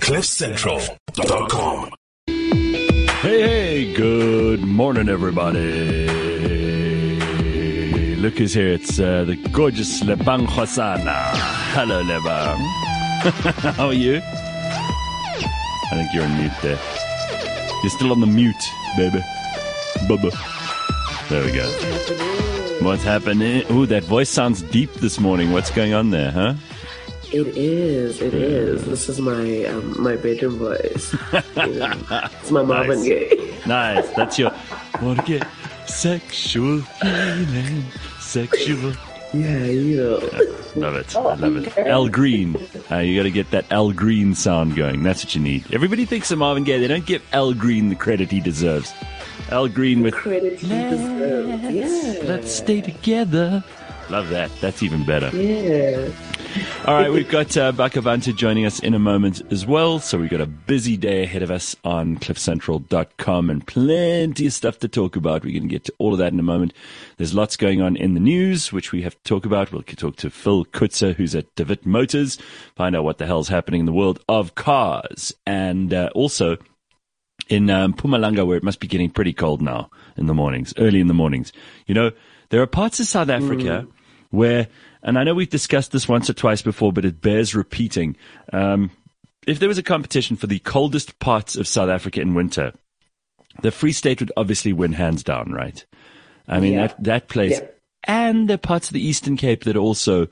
CliffCentral.com. Hey, good morning, everybody. Look who's here. It's the gorgeous Lebang Khosana. Hello, Lebang. How are you? I think you're on mute there. You're still on the mute, baby. Bubba. There we go. What's happening? Ooh, that voice sounds deep this morning. What's going on there, huh? It is. This is my my bedroom voice. It's my Marvin Gaye. Nice. That's your wanna get sexual healing. Sexual. Yeah. Love it. I love it. Al Green. You got to get that Al Green sound going. That's what you need. Everybody thinks of Marvin Gaye. They don't give Al Green the credit he deserves. Al Green with credit he deserves. Yeah. Let's stay together. Love that. That's even better. Yeah. All right, we've got Bakavante joining us in a moment as well. So we've got a busy day ahead of us on cliffcentral.com and plenty of stuff to talk about. We're going to get to all of that in a moment. There's lots going on in the news, which we have to talk about. We'll talk to Phil Kutzer, who's at DeWitt Motors, find out what the hell's happening in the world of cars. And also in Mpumalanga, where it must be getting pretty cold now in the mornings, early in the mornings. You know, there are parts of South Africa where... And I know we've discussed this once or twice before, but it bears repeating. If there was a competition for the coldest parts of South Africa in winter, the Free State would obviously win hands down, right? I mean, that place. Yeah. And the parts of the Eastern Cape that are also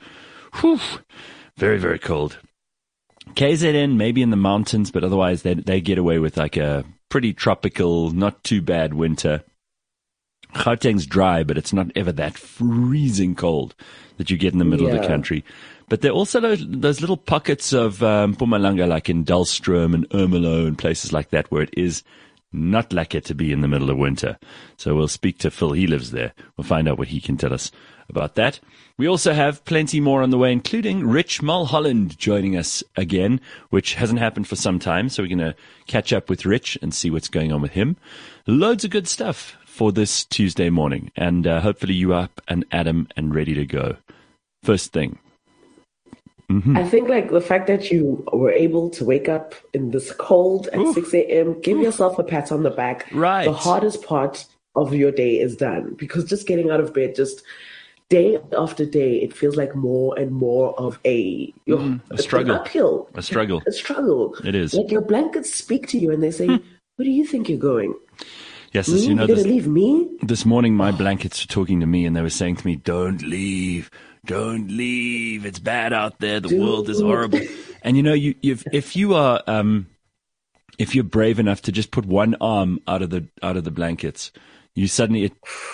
very, very cold. KZN, maybe in the mountains, but otherwise they get away with like a pretty tropical, not too bad winter. Gauteng's dry, but it's not ever that freezing cold that you get in the middle of the country. But there are also those little pockets of Mpumalanga, like in Dullstroom and Ermelo and places like that, where it is not lucky to be in the middle of winter. So we'll speak to Phil. He lives there. We'll find out what he can tell us about that. We also have plenty more on the way, including Rich Mulholland joining us again, which hasn't happened for some time. So we're going to catch up with Rich and see what's going on with him. Loads of good stuff for this Tuesday morning. And hopefully you are up and Adam and ready to go. First thing. Mm-hmm. I think like the fact that you were able to wake up in this cold at 6 a.m., give yourself a pat on the back. Right. The hardest part of your day is done, because just getting out of bed, just day after day, it feels like more and more of a struggle. An uphill. A struggle. A struggle. It is. Like your blankets speak to you and they say, where do you think you're going? Yes, as you know, you're going to leave me? This morning my blankets were talking to me and they were saying to me, don't leave. Don't leave. It's bad out there. The world is horrible. And you know, if you're brave enough to just put one arm out of the blankets, you suddenly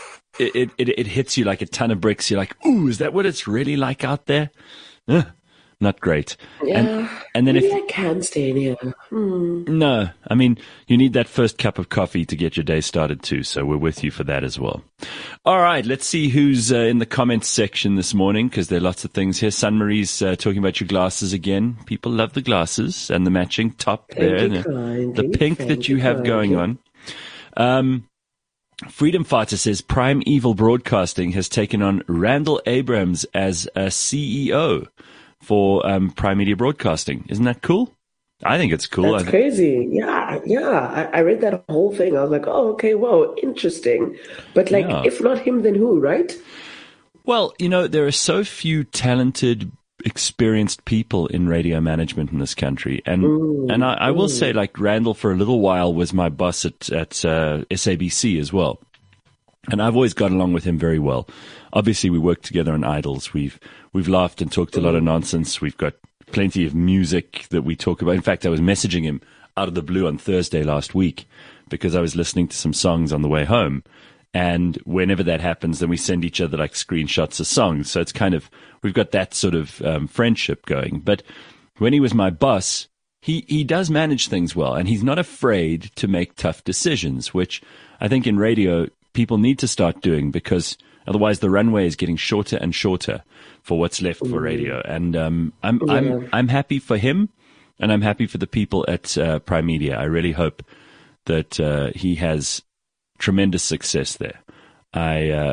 it hits you like a ton of bricks. You're like, ooh, is that what it's really like out there? Not great. Yeah. And then maybe I can stay in here. No, I mean, you need that first cup of coffee to get your day started too. So we're with you for that as well. All right, let's see who's in the comments section this morning, because there are lots of things here. Sun Marie's talking about your glasses again. People love the glasses and the matching top there. The pink that you have going on. Freedom Fighter says Prime Evil Broadcasting has taken on Randall Abrams as a CEO for Prime Media Broadcasting. Isn't that cool? I think it's cool. That's crazy. Yeah. I read that whole thing. I was like, oh, okay, whoa, interesting. But like, if not him, then who, right? Well, you know, there are so few talented, experienced people in radio management in this country. And I will say, like, Randall for a little while was my boss at SABC as well. And I've always got along with him very well. Obviously, we worked together on Idols. We've laughed and talked a lot of nonsense. We've got plenty of music that we talk about. In fact, I was messaging him out of the blue on Thursday last week because I was listening to some songs on the way home. And whenever that happens, then we send each other like screenshots of songs. So it's kind of, we've got that sort of friendship going. But when he was my boss, he does manage things well, and he's not afraid to make tough decisions, which I think in radio people need to start doing, because otherwise the runway is getting shorter and shorter for what's left for radio. And I'm happy for him, and I'm happy for the people at Prime Media. I really hope that he has tremendous success there. I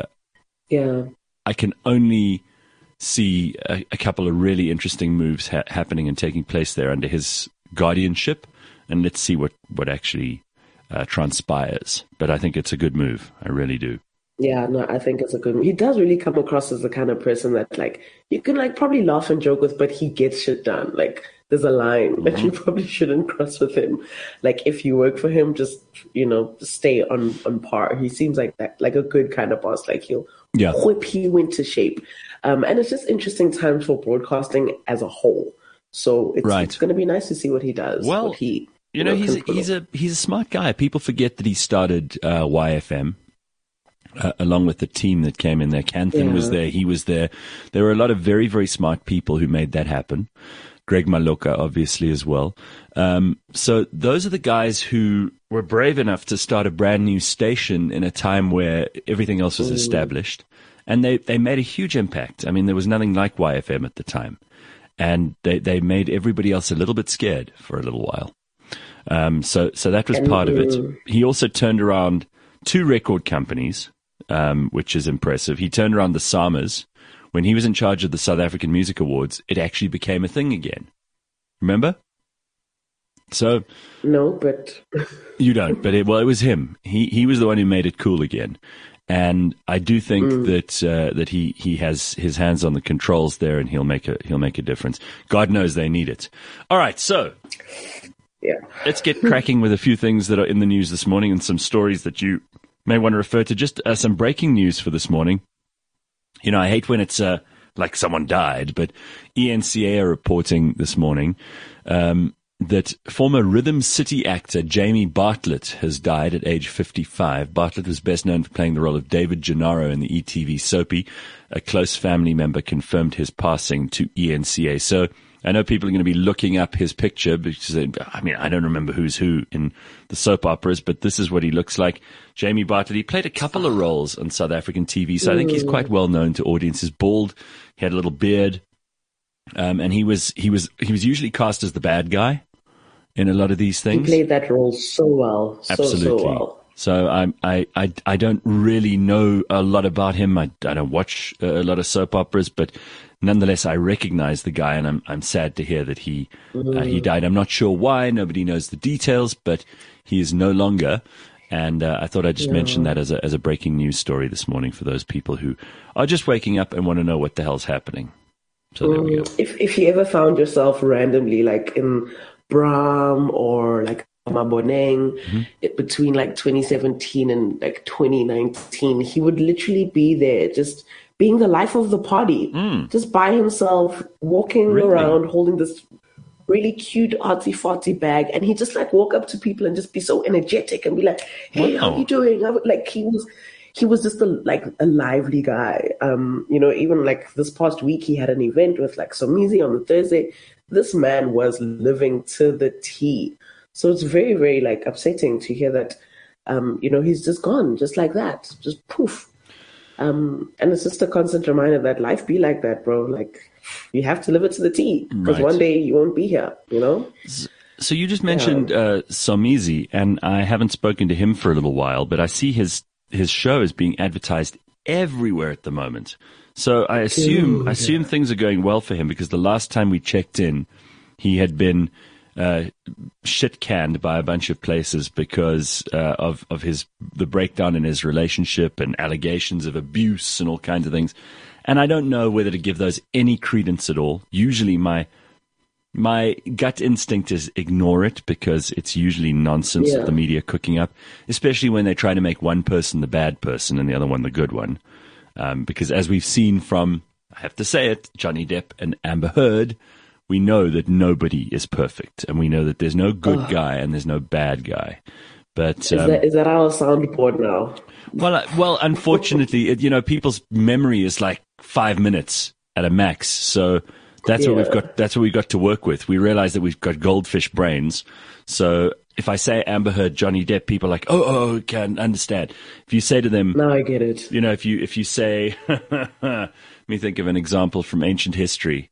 can only see a couple of really interesting moves happening and taking place there under his guardianship, and let's see what actually transpires. But I think it's a good move. I really do. Yeah, no, I think it's a good. He does really come across as the kind of person that like you can like probably laugh and joke with, but he gets shit done. Like there's a line that you probably shouldn't cross with him. Like if you work for him, just stay on par. He seems like that, like a good kind of boss. Like he'll whip you into shape. And it's just interesting times for broadcasting as a whole. So it's going to be nice to see what he does. Well, he's a smart guy. People forget that he started YFM. Along with the team that came in there. Canthan was there. He was there. There were a lot of very, very smart people who made that happen. Greg Maloka, obviously, as well. So those are the guys who were brave enough to start a brand new station in a time where everything else was established. And they made a huge impact. I mean, there was nothing like YFM at the time. And they made everybody else a little bit scared for a little while. So that was part of it. He also turned around 2 record companies, which is impressive. He turned around the SAMAs. When he was in charge of the South African Music Awards, it actually became a thing again. Remember? So no, but you don't. But it was him. He was the one who made it cool again. And I do think that he has his hands on the controls there, and he'll make a difference. God knows they need it. All right, so let's get cracking with a few things that are in the news this morning and some stories that you may want to refer to. Just some breaking news for this morning. I hate when it's like someone died, but ENCA are reporting this morning that former Rhythm City actor Jamie Bartlett has died at age 55. Bartlett was best known for playing the role of David Gennaro in the ETV soapie. A close family member confirmed his passing to ENCA. So I know people are going to be looking up his picture because, I don't remember who's who in the soap operas, but this is what he looks like. Jamie Bartlett, he played a couple of roles on South African TV, so I think he's quite well known to audiences. Bald, he had a little beard, and he was usually cast as the bad guy in a lot of these things. He played that role so well, absolutely. So well. So I don't really know a lot about him. I don't watch a lot of soap operas, but nonetheless, I recognize the guy, and I'm sad to hear that he died. I'm not sure why. Nobody knows the details, but he is no longer. And I thought I'd just mention that as a breaking news story this morning for those people who are just waking up and want to know what the hell's happening. So there we go. If you ever found yourself randomly like in Bram or like Maboneng between like 2017 and like 2019, he would literally be there just being the life of the party, just by himself, walking around, holding this really cute artsy-fartsy bag. And he just like walk up to people and just be so energetic and be like, hey, how are you doing? He was just a lively guy. Even like this past week, he had an event with like Somizi on the Thursday. This man was living to the T. So it's very, very like upsetting to hear that, he's just gone just like that, just poof. And it's just a constant reminder that life be like that, bro. Like you have to live it to the T because one day you won't be here, So you just mentioned Somizi, and I haven't spoken to him for a little while, but I see his show is being advertised everywhere at the moment. So I assume things are going well for him, because the last time we checked in, he had been shit canned by a bunch of places because of the breakdown in his relationship and allegations of abuse and all kinds of things. And I don't know whether to give those any credence at all. Usually my gut instinct is ignore it, because it's usually nonsense that the media cooking up, especially when they try to make one person the bad person and the other one the good one. Because as we've seen from, I have to say it, Johnny Depp and Amber Heard, we know that nobody is perfect, and we know that there's no good guy and there's no bad guy. But is that our soundboard now? Well, unfortunately, people's memory is like 5 minutes at a max. So that's what we've got. That's what we got to work with. We realize that we've got goldfish brains. So if I say Amber Heard, Johnny Depp, people are like, oh, can understand. If you say to them, now I get it. If you say, let me think of an example from ancient history.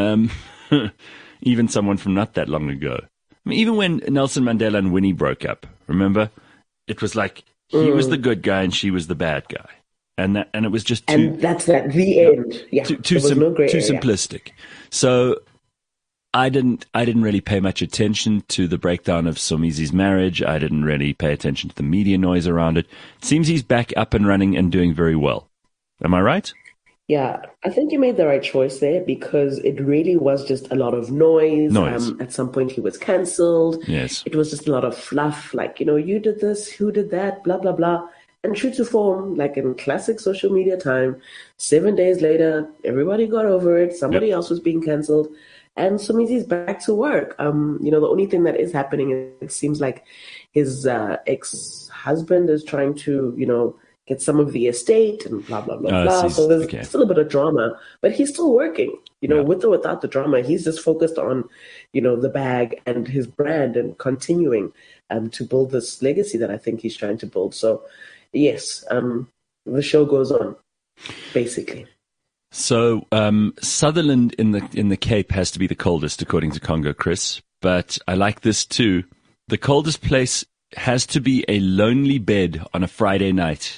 Even someone from not that long ago. I mean, even when Nelson Mandela and Winnie broke up, remember? It was like he was the good guy and she was the bad guy. And it was just too... And that's the end. Yeah, too simplistic. So I didn't really pay much attention to the breakdown of Somizi's marriage. I didn't really pay attention to the media noise around it. It seems he's back up and running and doing very well. Am I right? Yeah, I think you made the right choice there because it really was just a lot of noise. Noise. At some point, he was cancelled. Yes. It was just a lot of fluff, like, you did this, who did that, blah, blah, blah. And true to form, like in classic social media time, 7 days later, everybody got over it. Somebody else was being cancelled. And Somizi's back to work. The only thing that is happening is it seems like his ex-husband is trying to, get some of the estate and blah, blah, blah, blah. So there's still a bit of drama, but he's still working, with or without the drama. He's just focused on, the bag and his brand and continuing to build this legacy that I think he's trying to build. So, yes, the show goes on, basically. So Sutherland in the Cape has to be the coldest, according to Congo Chris. But I like this too. The coldest place has to be a lonely bed on a Friday night.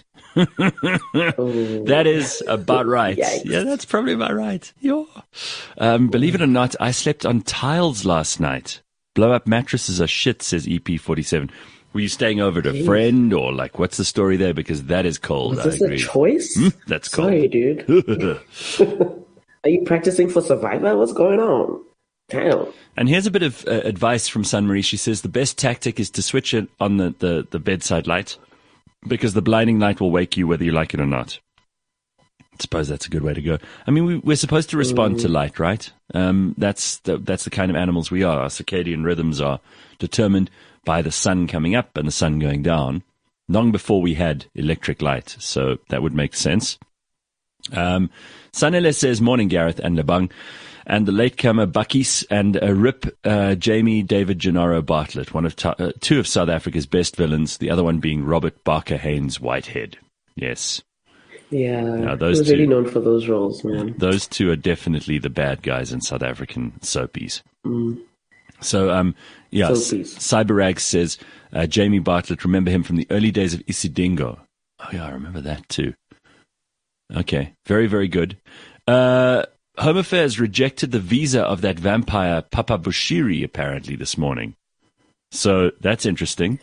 That is about right. Yikes. Yeah, that's probably about right. Yeah. Believe it or not, I slept on tiles last night. Blow up mattresses are shit, says EP47. Were you staying over at a friend or what's the story there? Because that is cold. Was this I agree. a choice? That's cold. Sorry, dude. Are you practicing for Survivor? What's going on? Damn. And here's a bit of advice from Sunmarie. She says the best tactic is to switch it on the bedside light because the blinding light will wake you whether you like it or not. I suppose that's a good way to go. I mean, we're supposed to respond to light, right? That's the kind of animals we are. Our circadian rhythms are determined by the sun coming up and the sun going down long before we had electric light. So that would make sense. Sanele says, morning, Gareth and Lebang. And the latecomer Buckies and Rip Jamie David Gennaro Bartlett, one of two of South Africa's best villains, the other one being Robert Barker Haynes Whitehead. Yes. Yeah, those he was two, really known for those roles, man. Those two are definitely the bad guys in South African soapies. So, Cyberrag says, Jamie Bartlett, remember him from the early days of Isidingo. Oh, yeah, I remember that too. Okay, very, very good. Home Affairs rejected the visa of that vampire Papa Bushiri apparently this morning. So that's interesting.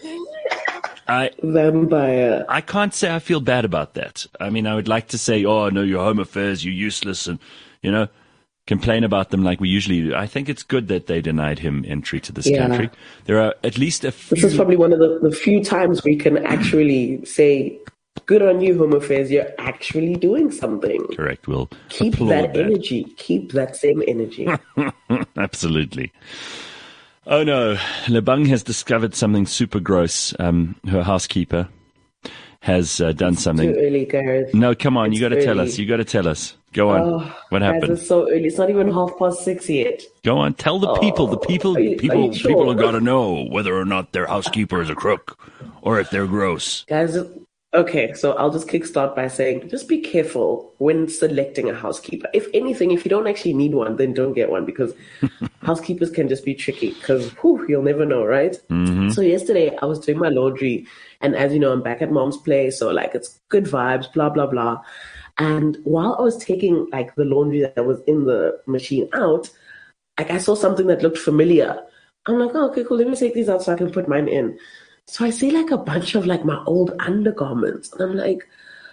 Vampire. I can't say I feel bad about that. I mean, I would like to say, oh, no, you're Home Affairs, you're useless, and, complain about them like we usually do. I think it's good that they denied him entry to this country. There are at least a few... This is probably one of the few times we can actually say, good on you, Home Affairs, you're actually doing something. Correct. We'll keep that energy. Keep that same energy. Absolutely. Oh, no. Lebang has discovered something super gross. Her housekeeper has done something. Too early, Gareth. No, come on. You got to tell us. You got to tell us. Go on. What happened? Guys, it's so early. It's not even 6:30 yet. Go on. Tell the people. The people. Are you sure? People have got to know whether or not their housekeeper is a crook or if they're gross. Guys, okay, so I'll just kickstart by saying, just be careful when selecting a housekeeper. If anything, if you don't actually need one, then don't get one because housekeepers can just be tricky because you'll never know, right? Mm-hmm. So yesterday I was doing my laundry and as you know, I'm back at mom's place. So it's good vibes, blah, blah, blah. And while I was taking the laundry that was in the machine out, I saw something that looked familiar. I'm like, oh, okay, cool. Let me take these out so I can put mine in. So I see a bunch of my old undergarments. And I'm like,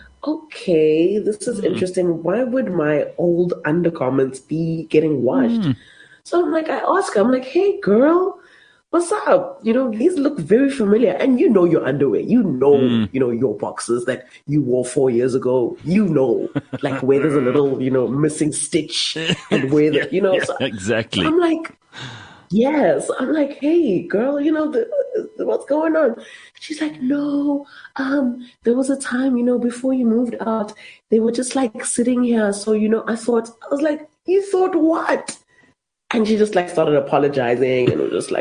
okay, this is interesting. Why would my old undergarments be getting washed? So I'm I ask her, I'm like, hey girl, what's up? These look very familiar. And your underwear, your boxes that you wore 4 years ago, where there's a little, missing stitch and where the, so, exactly. So I'm like, yes. I'm like, hey, girl, what's going on? She's like, no, there was a time, before you moved out, they were just sitting here. So, I was like, you thought what? And she just started apologizing and was just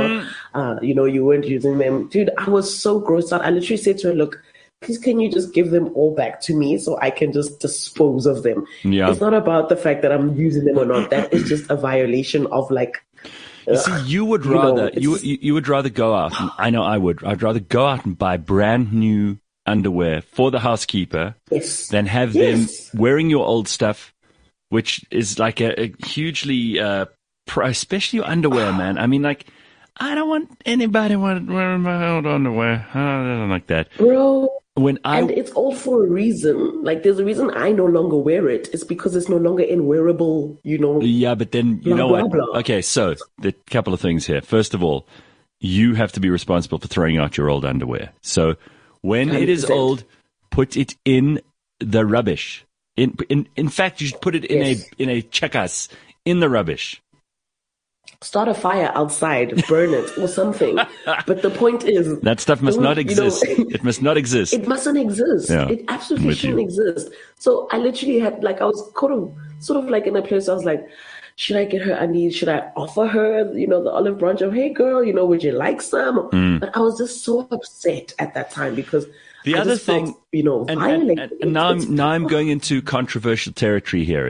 you weren't using them. Dude, I was so grossed out. I literally said to her, look, please can you just give them all back to me so I can just dispose of them? Yeah. It's not about the fact that I'm using them or not. That is just a violation of you see, you would rather you would rather go out. And I know I would. I'd rather go out and buy brand new underwear for the housekeeper than have them wearing your old stuff, which is a hugely especially your underwear, man. I mean, like, I don't want anybody wearing my old underwear. I don't like that. Bro. And it's all for a reason. Like, there's a reason I no longer wear it. It's because it's no longer in wearable, Yeah, but then, you know what? blah. Okay, so a couple of things here. First of all, you have to be responsible for throwing out your old underwear. So when 100%. It is old, put it in the rubbish. In fact, you should put it in a chekas in the rubbish. Start a fire outside, burn it or something. But the point is, that stuff must not exist. It must not exist. It mustn't exist. Yeah, it absolutely shouldn't exist. So I literally had, like, I was sort of like in a place. I was like, should I get her undies? Should I offer her, the olive branch of, hey girl, would you like some? But I was just so upset at that time because the other thing, violated. And now I'm going into controversial territory here.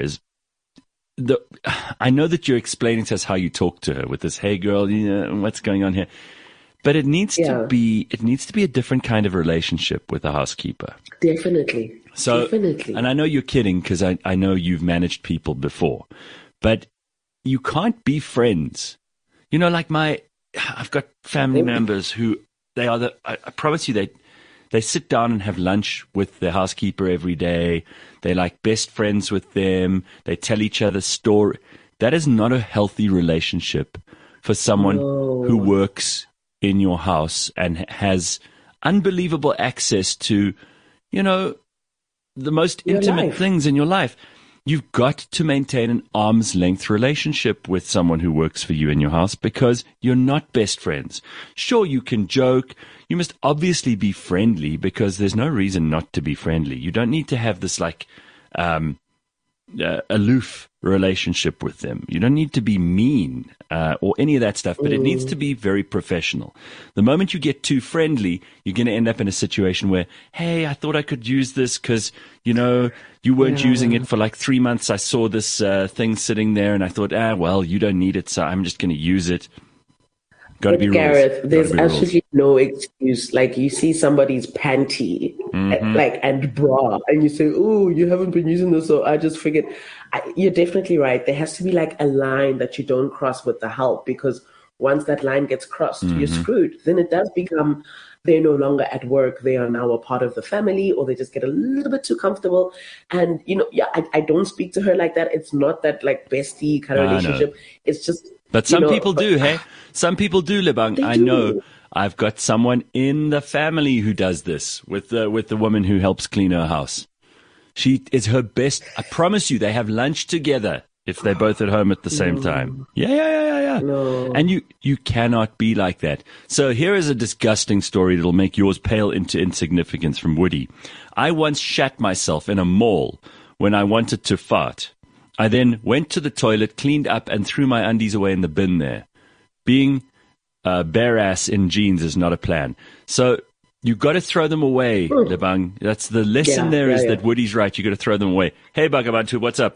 I know that you're explaining to us how you talk to her with this, hey girl, what's going on here? But it needs to be a different kind of relationship with a housekeeper. Definitely. Definitely. And I know you're kidding because I know you've managed people before, but you can't be friends. Like I've got family members who I promise you they sit down and have lunch with their housekeeper every day. They're like best friends with them. They tell each other story. That is not a healthy relationship for someone who works in your house and has unbelievable access to, the most intimate things in your life. You've got to maintain an arm's length relationship with someone who works for you in your house because you're not best friends. Sure, you can joke. You must obviously be friendly because there's no reason not to be friendly. You don't need to have this aloof relationship with them. You don't need to be mean or any of that stuff, but it needs to be very professional. The moment you get too friendly, you're going to end up in a situation where, hey, I thought I could use this because, you weren't using it for like 3 months. I saw this thing sitting there and I thought, well, you don't need it, so I'm just going to use it. Got to be rules. Gareth, there's absolutely no excuse. Like, you see somebody's panty, and bra, and you say, "Oh, you haven't been using this," so I just figured. You're definitely right. There has to be like a line that you don't cross with the help, because once that line gets crossed, you're screwed. Then it does become they're no longer at work. They are now a part of the family, or they just get a little bit too comfortable. And I don't speak to her like that. It's not that like bestie kind of relationship. It's just. But some people do, hey? Some people do, Lebang. I know. I've got someone in the family who does this with the woman who helps clean her house. She is her best. I promise you, they have lunch together if they're both at home at the same time. Yeah. No. And you cannot be like that. So here is a disgusting story that'll make yours pale into insignificance from Woody. I once shat myself in a mall when I wanted to fart. I then went to the toilet, cleaned up, and threw my undies away in the bin there. Being bare ass in jeans is not a plan. So you got to throw them away, Lebang. That's the lesson that Woody's right. You got to throw them away. Hey, Bhagavantu, what's up?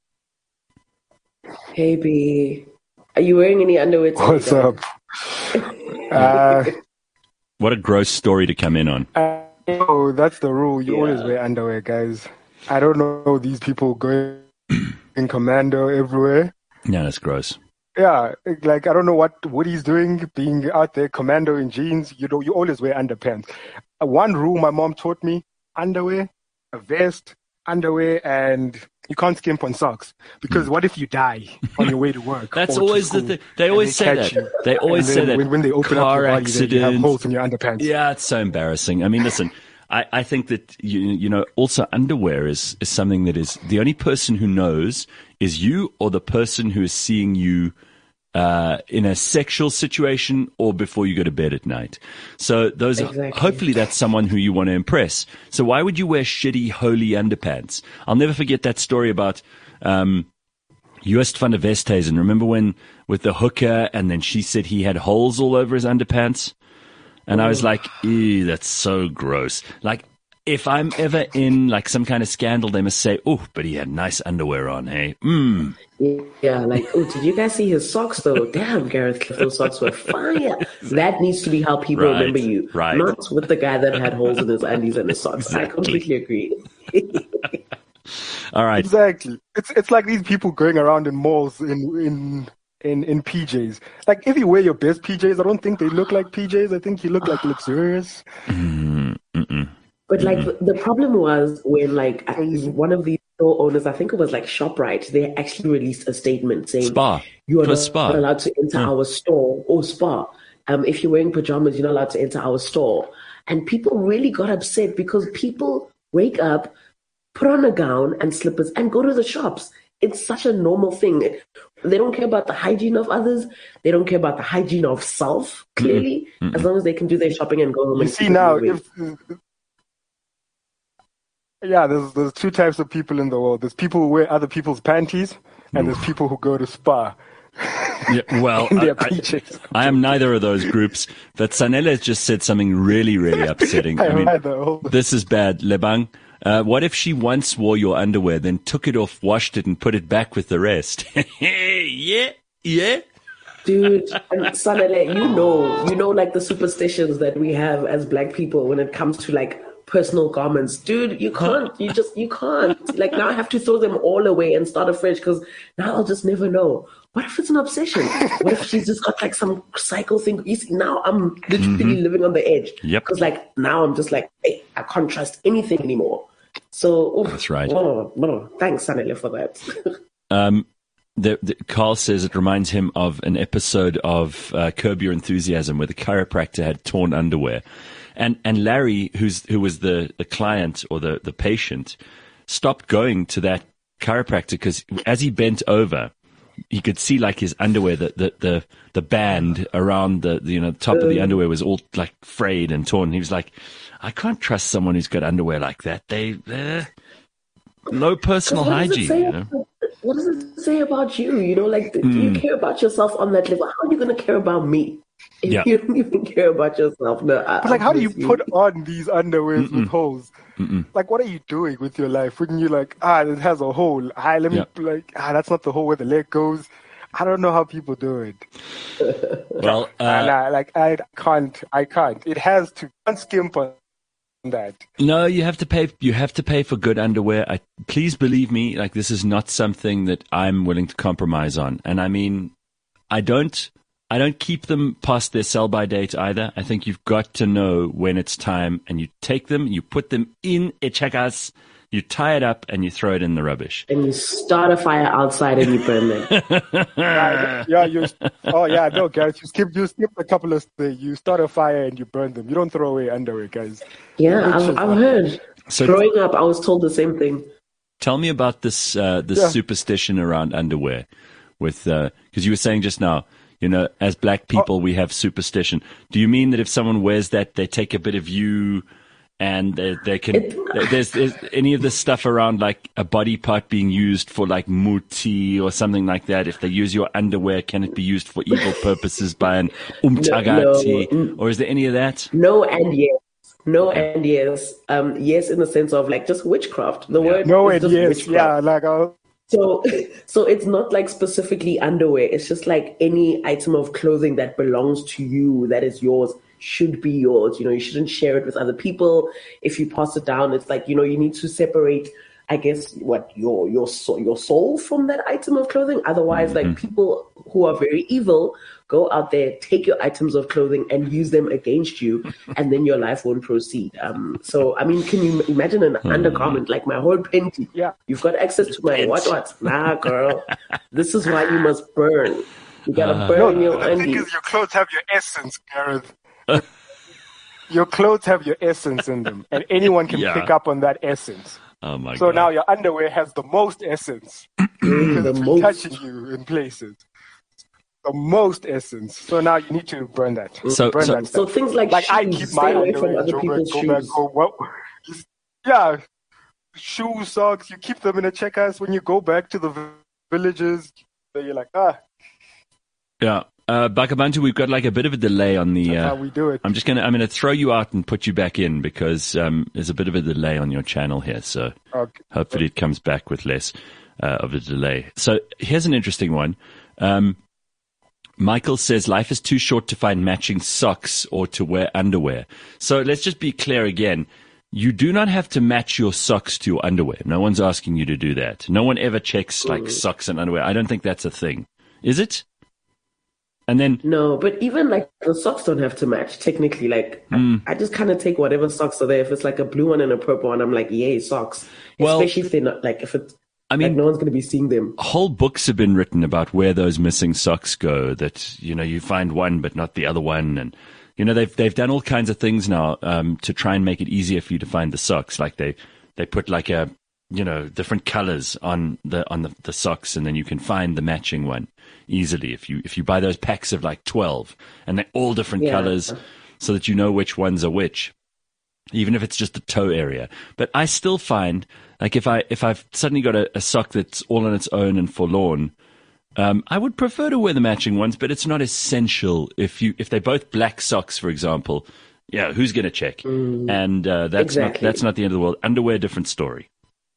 Hey, B. Are you wearing any underwear today? What's up? What a gross story to come in on. Oh, that's the rule. You always wear underwear, guys. I don't know these people going in commando everywhere. Yeah, that's gross. Yeah, like I don't know what Woody's doing, being out there commando in jeans. You always wear underpants. One rule my mom taught me: underwear, a vest, underwear, and you can't skimp on socks, because what if you die on your way to work? That's always the thing. They always say that. They always say that. When they open up your body, then you have holes in your underpants. Yeah, it's so embarrassing. I mean, listen, I think that, also underwear is something that is the only person who knows is you or the person who is seeing you in a sexual situation or before you go to bed at night. So hopefully that's someone who you want to impress. So why would you wear shitty, holy underpants? I'll never forget that story about Joost van der Westhuizen. Remember when with the hooker, and then she said he had holes all over his underpants? And I was like, ew, that's so gross. Like, if I'm ever in like some kind of scandal, they must say, oh, but he had nice underwear on, hey? Yeah, like, oh, did you guys see his socks though? Damn, Gareth, those socks were fire. That needs to be how people remember you. Right. Not with the guy that had holes in his undies and his socks. Exactly. I completely agree. All right. Exactly. It's like these people going around in malls in in PJs. Like if you wear your best PJs, I don't think they look like PJs. I think you look like luxurious. But like the problem was when like one of these store owners, I think it was like ShopRite, they actually released a statement saying Spa. you are not Spa. allowed to enter our store or Spa. If you're wearing pajamas, you're not allowed to enter our store. And people really got upset because people wake up, put on a gown and slippers and go to the shops. It's such a normal thing. They don't care about the hygiene of others. They don't care about the hygiene of self, clearly, as long as they can do their shopping and go home. You and see now, there's two types of people in the world. There's people who wear other people's panties, and there's people who go to Spa. Yeah, well, I am neither of those groups. But Sanele has just said something really, really upsetting. I mean, this is bad. Lebang, what if she once wore your underwear, then took it off, washed it, and put it back with the rest? Yeah. Dude, and Sanele, you know, like the superstitions that we have as Black people when it comes to like personal garments. Dude, you can't. Like now I have to throw them all away and start afresh because now I'll just never know. What if it's an obsession? What if she's just got like some cycle thing? You see, now I'm literally living on the edge. Yep. Because like now I'm just like, hey, I can't trust anything anymore. So that's right. Thanks, Sanele, for that. Carl says it reminds him of an episode of Curb Your Enthusiasm where the chiropractor had torn underwear. And Larry, who was the client or the patient, stopped going to that chiropractor because as he bent over, he could see like his underwear, the band around the top of the underwear was all like frayed and torn. He was like, I can't trust someone who's got underwear like that. They're low personal hygiene. What does it say about you? You know, like, do you care about yourself on that level? How are you going to care about me? If you don't even care about yourself. No, but like, how do you put on these underwears with holes? Like, what are you doing with your life? Wouldn't you like, it has a hole. Let me that's not the hole where the leg goes. I don't know how people do it. Well, I can't. It has to skimp on that. No, you have to pay. You have to pay for good underwear. Please believe me. Like, this is not something that I'm willing to compromise on. And I mean, I don't keep them past their sell-by date either. I think you've got to know when it's time, and you take them, you put them in a checkers, you tie it up, and you throw it in the rubbish. And you start a fire outside and you burn them. Gareth, you skip a couple of things. You start a fire and you burn them. You don't throw away underwear, guys. Yeah, I've heard. So, growing up, I was told the same thing. Tell me about this superstition around underwear, with because you were saying just now, you know, as Black people, we have superstition. Do you mean that if someone wears that, they take a bit of you, and they can? There's any of this stuff around like a body part being used for like muti or something like that? If they use your underwear, can it be used for evil purposes by an umtagati? No. Or is there any of that? No and yes. No and yes. Yes, in the sense of like just witchcraft. The word no is and just yes. witchcraft. Yeah, like So it's not like specifically underwear. It's just like any item of clothing that belongs to you, that is yours, should be yours. You know, you shouldn't share it with other people. If you pass it down, it's like, you know, you need to separate, I guess, what your soul from that item of clothing. Otherwise, like people who are very evil go out there, take your items of clothing and use them against you, and then your life won't proceed. So, I mean, can you imagine an undergarment like my whole panty? Yeah. You've got access to my what? Nah, girl. This is why you must burn. You gotta burn your undies. The thing is, your clothes have your essence, Gareth. Your clothes have your essence in them, and anyone can pick up on that essence. Oh my God. So now your underwear has the most essence because it's touching you in places. The most essence. So now you need to burn that. So things like shoes, I keep my away underwear from other people's shoes. Shoes, socks. You keep them in a checkers. When you go back to the villages, you're like, Yeah. Bakabantu, we've got like a bit of a delay on the. That's how we do it. I'm gonna throw you out and put you back in because there's a bit of a delay on your channel here. So hopefully it comes back with less of a delay. So here's an interesting one. Michael says life is too short to find matching socks or to wear underwear. So let's just be clear again. You do not have to match your socks to your underwear. No one's asking you to do that. No one ever checks like socks and underwear. I don't think that's a thing. Is it? And then No, but even like the socks don't have to match technically. Like I just kind of take whatever socks are there. If it's like a blue one and a purple one, I'm like, yay, socks. Well, Especially if they're not like if it's I mean, like no one's gonna be seeing them. whole books have been written about where those missing socks go. That you find one but not the other one, and they've done all kinds of things now to try and make it easier for you to find the socks. Like they put like a different colors on the socks, and then you can find the matching one easily if you buy those packs of like 12, and they're all different colors, so that you know which ones are which, even if it's just the toe area. But I still find, like, if I've suddenly got a sock that's all on its own and forlorn, I would prefer to wear the matching ones, but it's not essential. If they're both black socks, for example, who's going to check? And that's not the end of the world. Underwear, different story.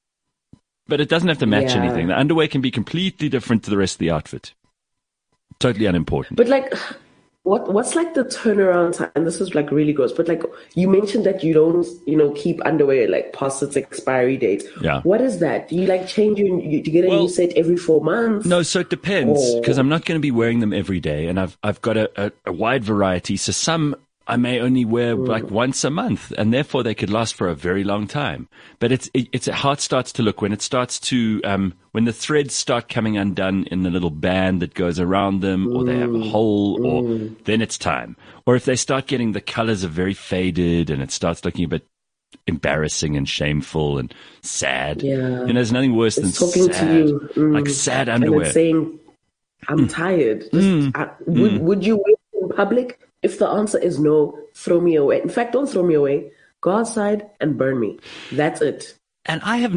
But it doesn't have to match anything. The underwear can be completely different to the rest of the outfit. Totally unimportant. But like, what's like the turnaround time? And this is like really gross. But like you mentioned that you don't, keep underwear like past its expiry date. Yeah. What is that? Do you like change you get a new set every 4 months? No, so it depends, because I'm not going to be wearing them every day, and I've got a wide variety. So some I may only wear like once a month, and therefore they could last for a very long time. But it's how it starts to look when it starts to when the threads start coming undone in the little band that goes around them, or they have a hole, or then it's time. Or if they start getting the colors are very faded and it starts looking a bit embarrassing and shameful and sad. Yeah, there's nothing worse than talking sad, to you, like sad underwear. And it's saying, "I'm tired." Would you wear it in public? If the answer is no, throw me away. In fact, don't throw me away. Go outside and burn me. That's it. And I've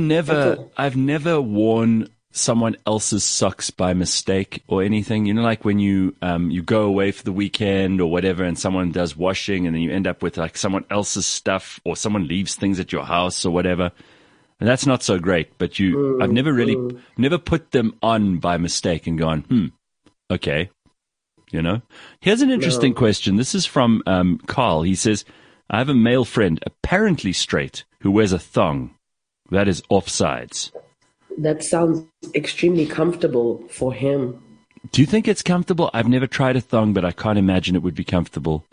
never worn someone else's socks by mistake or anything. Like when you go away for the weekend or whatever, and someone does washing, and then you end up with like someone else's stuff, or someone leaves things at your house or whatever. And that's not so great. But I've never put them on by mistake and gone, okay. Here's an interesting question. This is from Carl. He says, I have a male friend, apparently straight, who wears a thong. That is offsides. That sounds extremely comfortable for him. Do you think it's comfortable? I've never tried a thong, but I can't imagine it would be comfortable.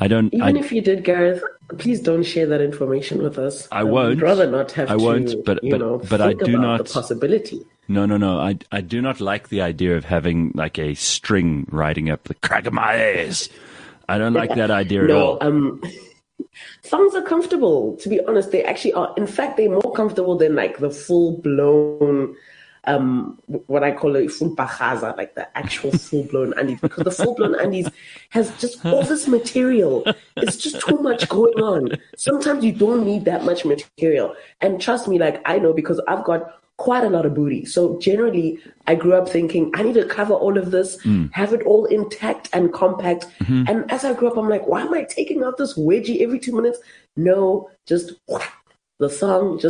If you did, Gareth, please don't share that information with us. I won't. I'd rather not have but I do about not. The possibility. No. I do not like the idea of having like a string riding up the crack of my ass. I don't like that idea at all. Thongs are comfortable, to be honest. They actually are. In fact, they're more comfortable than like the full-blown, what I call a full pachaza, like the actual full-blown undies. Because the full-blown undies has just all this material. It's just too much going on. Sometimes you don't need that much material. And trust me, like I know, because I've got quite a lot of booty. So generally, I grew up thinking, I need to cover all of this, have it all intact and compact. And as I grew up, I'm like, why am I taking out this wedgie every 2 minutes? No, just the thong,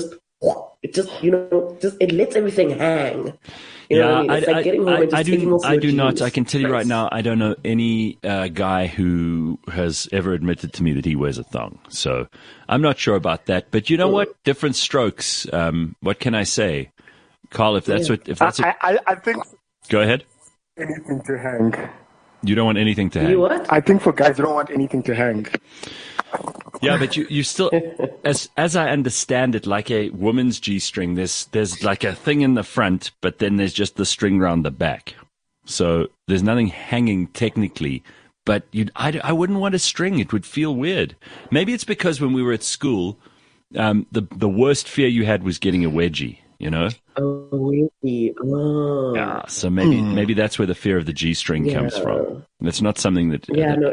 it lets everything hang. You know what I mean? It's like getting home and just taking off your jeans. I can tell you right now, I don't know any guy who has ever admitted to me that he wears a thong. So I'm not sure about that. But you know what? Different strokes. What can I say? Carl, if that's I think. Go ahead. Anything to hang. You don't want anything to hang. You what? I think for guys, you don't want anything to hang. Yeah, but you still, as I understand it, like a woman's G-string, there's like a thing in the front, but then there's just the string around the back. So there's nothing hanging technically, but I wouldn't want a string. It would feel weird. Maybe it's because when we were at school, the worst fear you had was getting a wedgie. Oh, wedgie. Oh. Yeah, so maybe that's where the fear of the G-string comes from. It's not something that.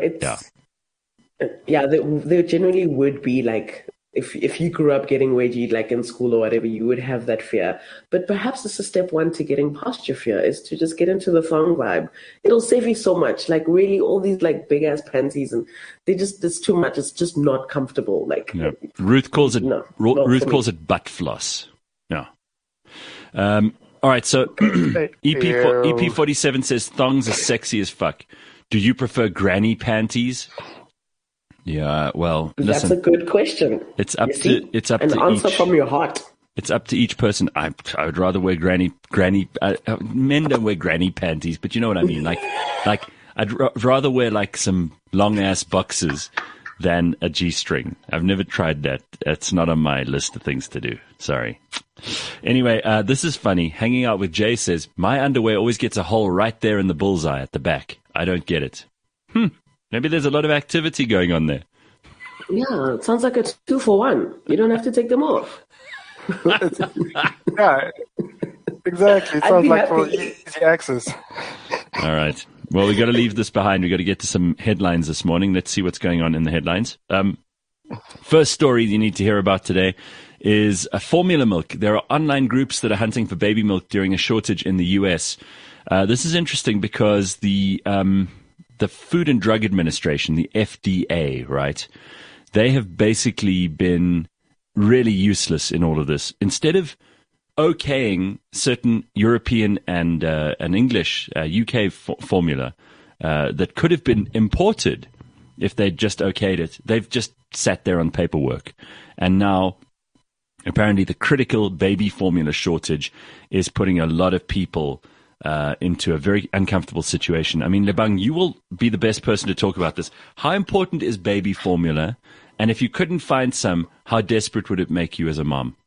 There generally would be like if you grew up getting wedgied like in school or whatever, you would have that fear. But perhaps this is step one to getting past your fear, is to just get into the thong vibe. It'll save you so much. Like really, all these like big ass panties, and it's too much. It's just not comfortable. Like Ruth calls it calls it butt floss. Yeah. All right. So EP47 says thongs are sexy as fuck. Do you prefer granny panties? Yeah, well, listen, that's a good question. It's up to an answer from your heart. It's up to each person. I would rather wear granny. Men don't wear granny panties, but you know what I mean. Like I'd rather wear like some long ass boxes than a G-string. I've never tried that. It's not on my list of things to do. Sorry. Anyway, this is funny. Hanging Out with Jay says, my underwear always gets a hole right there in the bullseye at the back. I don't get it. Maybe there's a lot of activity going on there. Yeah, it sounds like a 2-for-1. You don't have to take them off. Yeah, exactly. It sounds like for easy access. All right. Well, we got to leave this behind. We got to get to some headlines this morning. Let's see what's going on in the headlines. First story you need to hear about today is formula milk. There are online groups that are hunting for baby milk during a shortage in the U.S. This is interesting because the Food and Drug Administration, the FDA, right? They have basically been really useless in all of this. Instead of okaying certain European and English UK formula that could have been imported if they'd just okayed it, they've just sat there on paperwork. And now, apparently, the critical baby formula shortage is putting a lot of people into a very uncomfortable situation. I mean, Lebang, you will be the best person to talk about this. How important is baby formula? And if you couldn't find some, how desperate would it make you as a mom?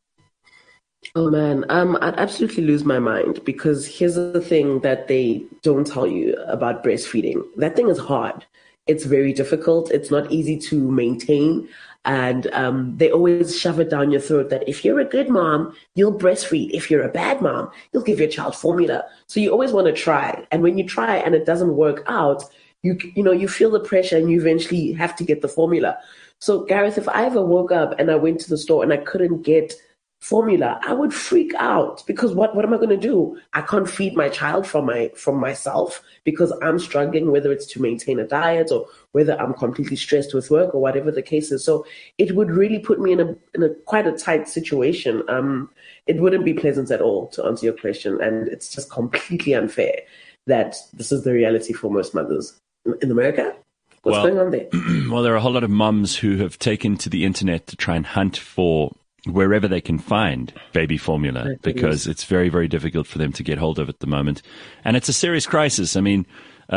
Oh man, I'd absolutely lose my mind because here's the thing that they don't tell you about breastfeeding. That thing is hard. It's very difficult. It's not easy to maintain. And they always shove it down your throat that if you're a good mom, you'll breastfeed. If you're a bad mom, you'll give your child formula. So you always want to try. And when you try and it doesn't work out, you feel the pressure and you eventually have to get the formula. So Gareth, if I ever woke up and I went to the store and I couldn't get formula, I would freak out because what am I going to do? I can't feed my child from myself because I'm struggling, whether it's to maintain a diet or whether I'm completely stressed with work or whatever the case is. So it would really put me in a quite a tight situation. It wouldn't be pleasant at all, to answer your question, and it's just completely unfair that this is the reality for most mothers in America. What's going on there? Well, there are a whole lot of mums who have taken to the internet to try and hunt for wherever they can find baby formula because it's very, very difficult for them to get hold of at the moment. And it's a serious crisis. I mean,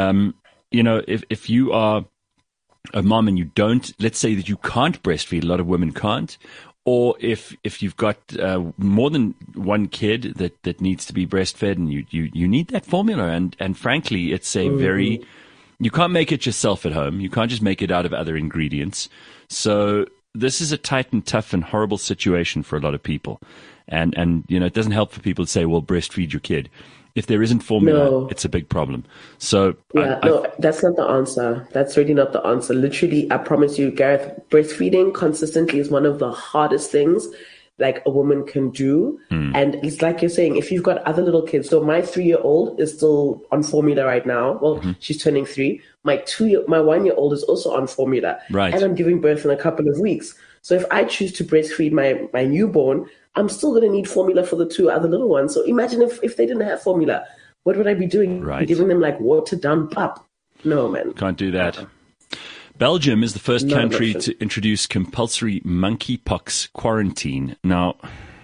if you are a mom and you don't, let's say that you can't breastfeed, a lot of women can't, or if you've got more than one kid that needs to be breastfed and you need that formula. And frankly, it's a very... You can't make it yourself at home. You can't just make it out of other ingredients. So this is a tight and tough and horrible situation for a lot of people. And it doesn't help for people to say, well, breastfeed your kid. If there isn't formula, it's a big problem. So that's not the answer. That's really not the answer. Literally, I promise you, Gareth, breastfeeding consistently is one of the hardest things like a woman can do. And it's like you're saying, if you've got other little kids, so my 3-year-old is still on formula right now. Well, she's turning 3. My 1-year-old is also on formula. Right. And I'm giving birth in a couple of weeks. So if I choose to breastfeed my newborn, I'm still going to need formula for the 2 other little ones. So imagine if they didn't have formula, what would I be doing? Right. Giving them like watered down pap? No, man. Can't do that. Belgium is the first country to introduce compulsory monkeypox quarantine. Now,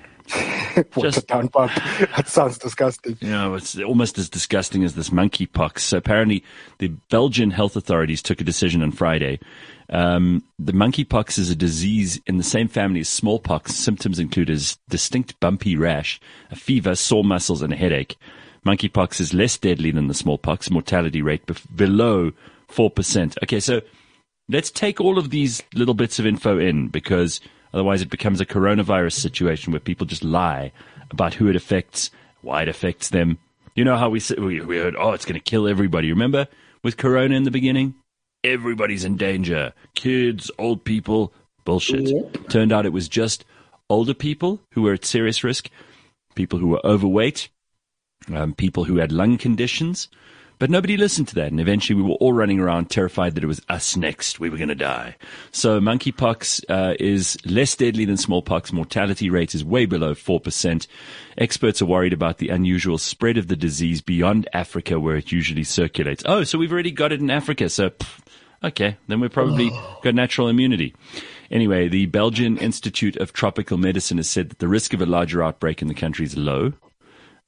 that sounds disgusting. It's almost as disgusting as this monkeypox. So apparently, the Belgian health authorities took a decision on Friday. The monkeypox is a disease in the same family as smallpox. Symptoms include a distinct bumpy rash, a fever, sore muscles, and a headache. Monkeypox is less deadly than the smallpox. Mortality rate below 4%. Okay, so let's take all of these little bits of info in because otherwise it becomes a coronavirus situation where people just lie about who it affects, why it affects them. You know how we heard, it's going to kill everybody. Remember with corona in the beginning? Everybody's in danger. Kids, old people, bullshit. Yep. Turned out it was just older people who were at serious risk, people who were overweight, people who had lung conditions. But nobody listened to that, and eventually we were all running around terrified that it was us next. We were going to die. So monkeypox is less deadly than smallpox. Mortality rate is way below 4%. Experts are worried about the unusual spread of the disease beyond Africa, where it usually circulates. Oh, so we've already got it in Africa. So, okay, then we've probably got natural immunity. Anyway, the Belgian Institute of Tropical Medicine has said that the risk of a larger outbreak in the country is low.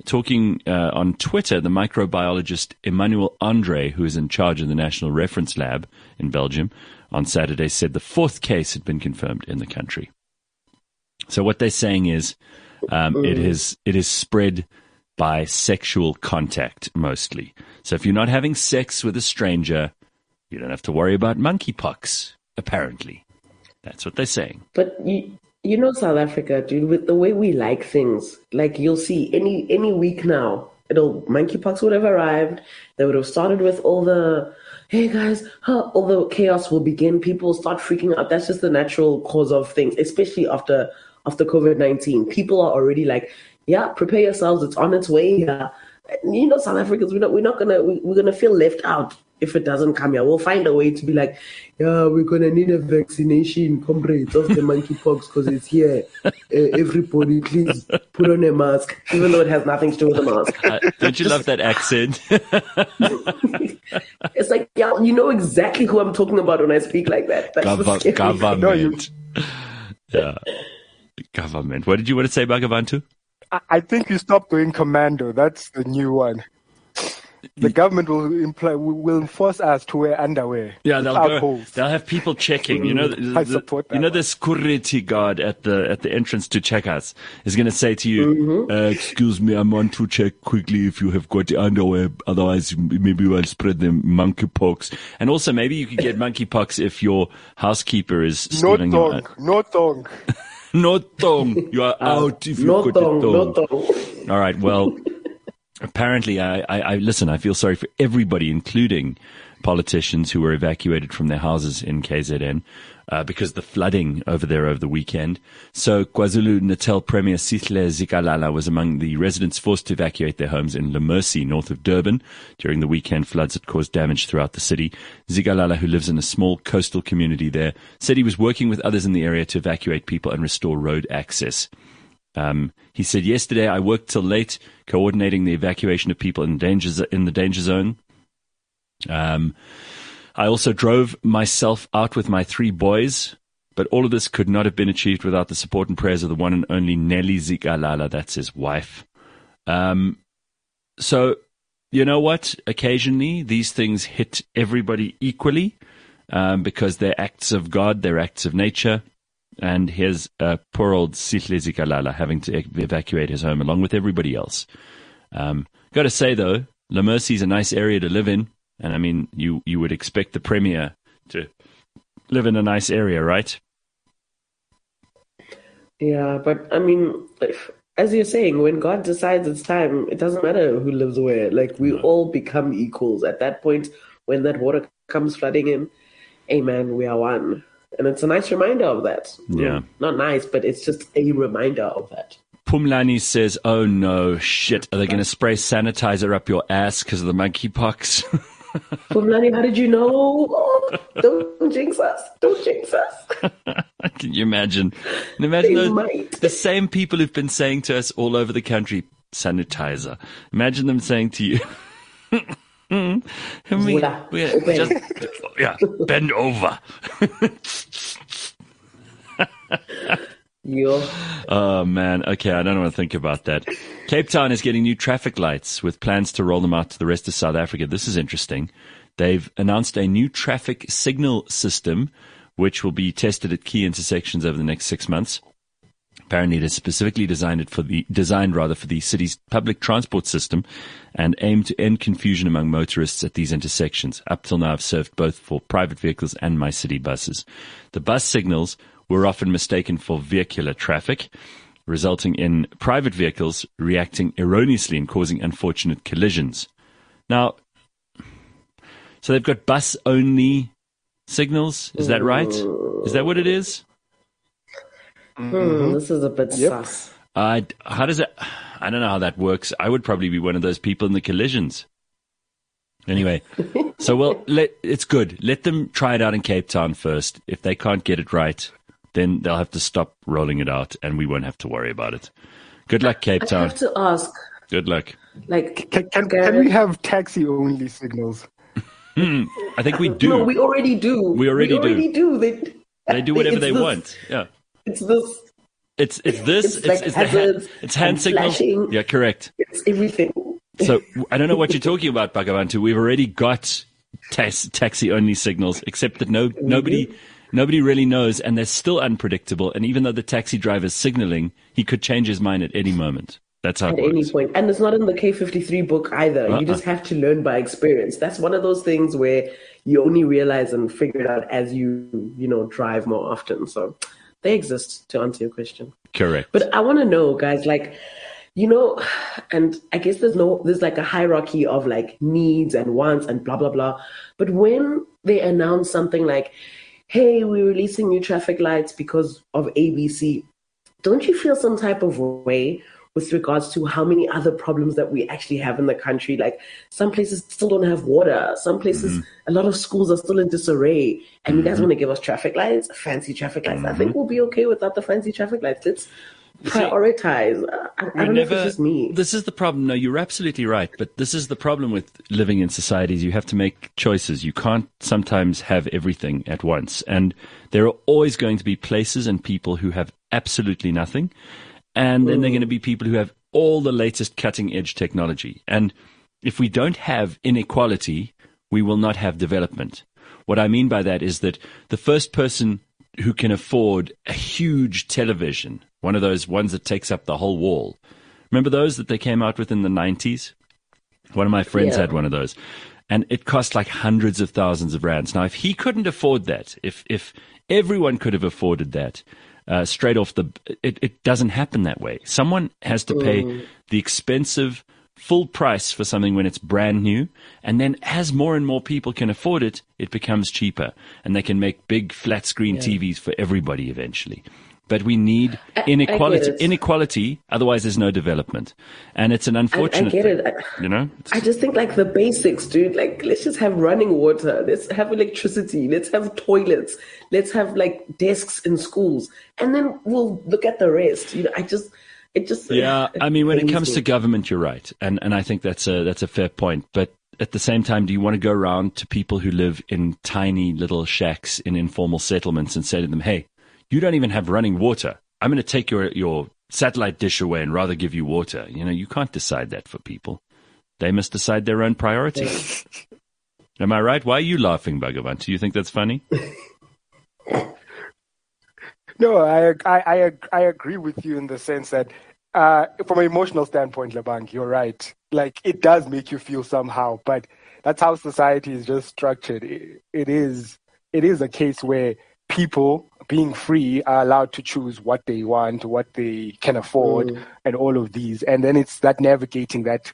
talking on Twitter, the microbiologist Emmanuel Andre, who is in charge of the National Reference Lab in Belgium, on Saturday said the 4th case had been confirmed in the country. So what they're saying is it is spread by sexual contact mostly. So if you're not having sex with a stranger, you don't have to worry about monkeypox, apparently. That's what they're saying. But you know South Africa, dude, with the way we like things, like you'll see any week now, monkeypox would have arrived. They would have started with all the, hey guys, all the chaos will begin. People will start freaking out. That's just the natural cause of things, especially after COVID-19. People are already like, yeah, prepare yourselves. It's on its way here. You know, South Africans, we're gonna feel left out if it doesn't come here. We'll find a way to be like, yeah, we're gonna need a vaccination, comrades, of the monkeypox because it's here. Everybody, please put on a mask, even though it has nothing to do with the mask. Don't you love that accent? It's like, yeah, you know exactly who I'm talking about when I speak like that. That's government. Yeah, government. What did you want to say, Bhagavantu? I think you stopped going commando. That's the new one. The government will enforce us to wear underwear. Yeah, they'll have people checking. You know, I support that. You know, the security guard at the entrance to check us is going to say to you, "Excuse me, I want to check quickly if you have got the underwear. Otherwise, maybe we'll spread the monkeypox. And also, maybe you could get monkeypox if your housekeeper is stealing your No tongue. No tongue. You are out if you got the tongue. No tongue. All right. Well, apparently, I listen. I feel sorry for everybody, including politicians who were evacuated from their houses in KZN because of the flooding over there over the weekend. So KwaZulu-Natal Premier Sihle Zikalala was among the residents forced to evacuate their homes in Lemercy, north of Durban, during the weekend floods that caused damage throughout the city. Zikalala, who lives in a small coastal community there, said he was working with others in the area to evacuate people and restore road access. He said, yesterday I worked till late coordinating the evacuation of people in the danger zone. I also drove myself out with my 3 boys, but all of this could not have been achieved without the support and prayers of the one and only Nelly Zikalala, that's his wife. So, you know what? Occasionally these things hit everybody equally, because they're acts of God, they're acts of nature. And here's poor old Sihle Zikalala having to evacuate his home along with everybody else. Got to say, though, Lemercy is a nice area to live in. And, I mean, you would expect the Premier to live in a nice area, right? Yeah, but, I mean, as you're saying, when God decides it's time, it doesn't matter who lives where. Like, we all become equals. At that point, when that water comes flooding in, hey, man, we are one. And it's a nice reminder of that. Yeah. Not nice, but it's just a reminder of that. Pumlani says, oh no, shit, are they going to spray sanitizer up your ass because of the monkeypox? Pumlani, how did you know? Oh, don't jinx us. Don't jinx us. Can you imagine? And imagine the same people who've been saying to us all over the country, sanitizer. Imagine them saying to you, bend over. Oh, man. Okay, I don't want to think about that. Cape Town is getting new traffic lights with plans to roll them out to the rest of South Africa. This is interesting. They've announced a new traffic signal system, which will be tested at key intersections over the next 6 months. Apparently, it is specifically designed for the city's public transport system and aimed to end confusion among motorists at these intersections. Up till now, I've served both for private vehicles and my city buses. The bus signals were often mistaken for vehicular traffic, resulting in private vehicles reacting erroneously and causing unfortunate collisions. Now, so they've got bus-only signals. Is that right? Is that what it is? This is a bit sus. How does it? I don't know how that works. I would probably be one of those people in the collisions. Anyway, so it's good. Let them try it out in Cape Town first. If they can't get it right, then they'll have to stop rolling it out, and we won't have to worry about it. Good luck, Cape Town. I have to ask. Good luck. Like, can we have taxi-only signals? I think we do. No, we already do. We already do. They do whatever they want. Yeah. It's this It's this. It's like hazards. It's hand and signals. flashing. Yeah, correct. It's everything. So I don't know what you're talking about, Bhagavantu. We've already got taxi-only signals, except that nobody really knows, and they're still unpredictable. And even though the taxi driver's signaling, he could change his mind at any moment. That's how it works. At any point. And it's not in the K53 book either. You just have to learn by experience. That's one of those things where you only realize and figure it out as you drive more often. So they exist, to answer your question. Correct. But I want to know, guys, like, and I guess there's like a hierarchy of like needs and wants and blah, blah, blah. But when they announce something like, hey, we're releasing new traffic lights because of ABC, don't you feel some type of way with regards to how many other problems that we actually have in the country? Like some places still don't have water. Some places, a lot of schools are still in disarray. And you guys want to give us traffic lights, fancy traffic lights. I think we'll be okay without the fancy traffic lights. Let's prioritize. I don't know if it's just me. This is the problem. No, you're absolutely right. But this is the problem with living in societies. You have to make choices. You can't sometimes have everything at once. And there are always going to be places and people who have absolutely nothing. And then there are going to be people who have all the latest cutting edge technology. And if we don't have inequality, we will not have development. What I mean by that is that the first person who can afford a huge television, one of those ones that takes up the whole wall. Remember those that they came out with in the 90s? One of my friends had one of those. And it cost like hundreds of thousands of rands. Now, if he couldn't afford that, if everyone could have afforded that, straight off it doesn't happen that way. Someone has to pay the expensive full price for something when it's brand new, and then as more and more people can afford it, it becomes cheaper, and they can make big flat screen TVs for everybody eventually. But we need inequality, otherwise there's no development. And it's an unfortunate I get thing, it. I just think like the basics, dude. Like, let's just have running water. Let's have electricity. Let's have toilets. Let's have like desks in schools. And then we'll look at the rest. Yeah, I mean, when it comes to government, you're right. And I think that's a fair point. But at the same time, do you want to go around to people who live in tiny little shacks in informal settlements and say to them, hey, you don't even have running water. I'm going to take your satellite dish away and rather give you water. You can't decide that for people. They must decide their own priorities. Am I right? Why are you laughing, Bhagavan? Do you think that's funny? No, I agree with you in the sense that from an emotional standpoint, Lebang, you're right. Like, it does make you feel somehow, but that's how society is just structured. It is a case where people, being free, are allowed to choose what they want, what they can afford, and all of these. And then it's that navigating that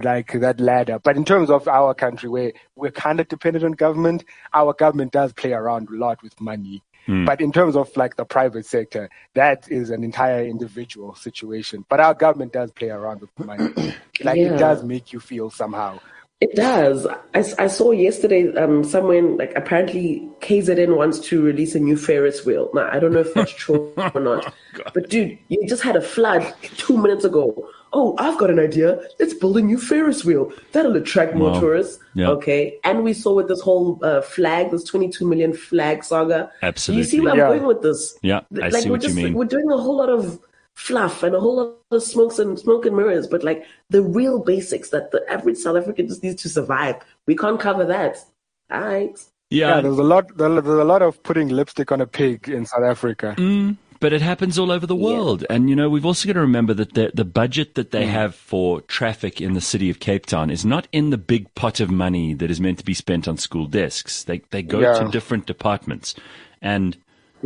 ladder. But in terms of our country, where we're kind of dependent on government, our government does play around a lot with money. But in terms of like the private sector, that is an entire individual situation. But our government does play around with money. It does make you feel somehow. It does. I saw yesterday someone, like, apparently KZN wants to release a new Ferris wheel. Now, I don't know if that's true or not. But dude, you just had a flood 2 minutes ago. Oh, I've got an idea. Let's build a new Ferris wheel. That'll attract more tourists. Yeah. Okay. And we saw with this whole flag, this 22 million flag saga. Absolutely. You see where I'm going with this? Yeah, I see what you mean. We're doing a whole lot of fluff and a whole lot of smoke and mirrors, but like the real basics that the average South African just needs to survive, we can't cover that. All right. Yeah, there's a lot of putting lipstick on a pig in South Africa. But it happens all over the world. Yeah. And, we've also got to remember that the budget that they have for traffic in the city of Cape Town is not in the big pot of money that is meant to be spent on school desks. They go to different departments, and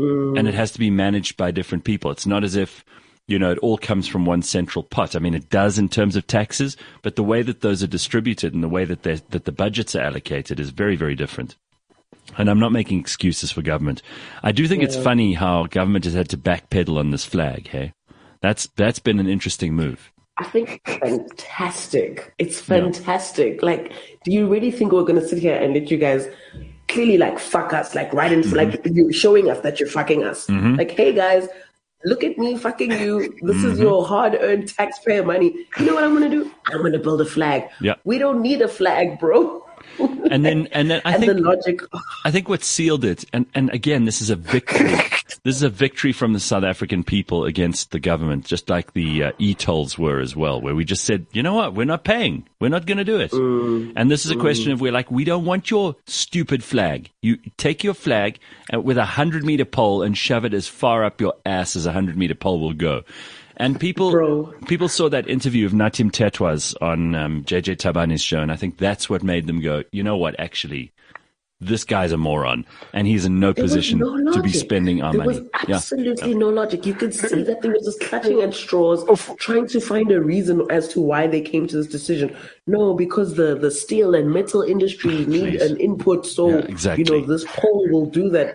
it has to be managed by different people. It's not as if, it all comes from one central pot. I mean, it does in terms of taxes, but the way that those are distributed and the way that the budgets are allocated is very, very different. And I'm not making excuses for government. I do think it's funny how government has had to backpedal on this flag, hey? That's been an interesting move. I think it's fantastic. It's fantastic. Yeah. Like, do you really think we're going to sit here and let you guys clearly, like, fuck us, like, right in, like, you're showing us that you're fucking us. Like, hey, guys, look at me fucking you. This is your hard-earned taxpayer money. You know what I'm going to do? I'm going to build a flag. Yeah. We don't need a flag, bro. And then I think the logic. I think what sealed it, and again, this is a victory. This is a victory from the South African people against the government, just like the e-tolls were as well, where we just said, you know what, we're not paying. We're not going to do it. And this is a question of we don't want your stupid flag. You take your flag with a 100-meter pole and shove it as far up your ass as a 100-meter pole will go. And people saw that interview of Natim Tetwas on JJ Tabani's show, and I think that's what made them go, you know what, actually, this guy's a moron, and he's in no position to be spending our money. There was absolutely no logic. You could see that they were just clutching at straws, trying to find a reason as to why they came to this decision. No, because the steel and metal industry need an input, so exactly. this pole will do that.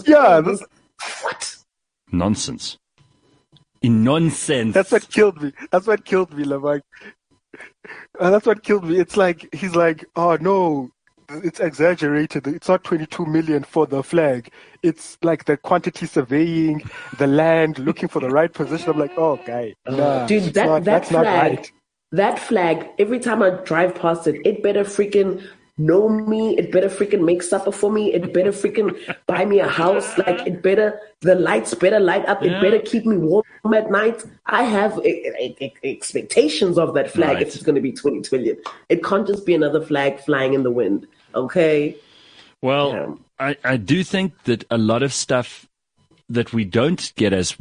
What? Nonsense. Nonsense. That's what killed me. Like, that's what killed me. It's like he's like, oh no, it's exaggerated. It's not 22 million for the flag. It's like the quantity surveying the land, looking for the right position. I'm like, oh, guy, nah, dude, that's flag, not right. That flag. Every time I drive past it, it better freaking know me. It better freaking make supper for me. It better freaking buy me a house. Like the lights better light up. It better keep me warm at night. I have expectations of that flag if it's going to be 20 million. It can't just be another flag flying in the wind. Okay. Well, I do think that a lot of stuff that we don't get as